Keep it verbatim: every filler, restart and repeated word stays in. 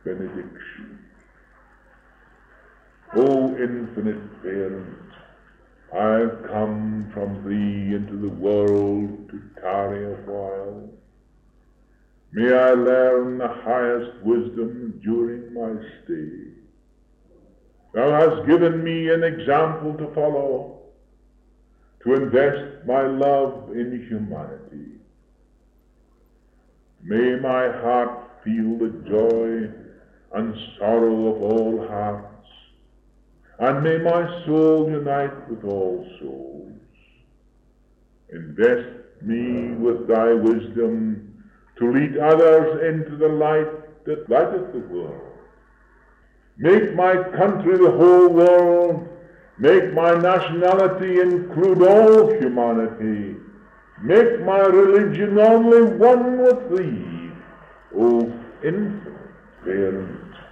benediction. O infinite Parent, I have come from Thee into the world to tarry a while. May I learn the highest wisdom during my stay. Thou hast given me an example to follow, to invest my love in humanity. May my heart feel the joy and sorrow of all hearts, and may my soul unite with all souls. Invest me with Thy wisdom to lead others into the light that lighteth the world. Make my country the whole world. Make my nationality include all humanity. Make my religion only one with Thee, O infinite Parent.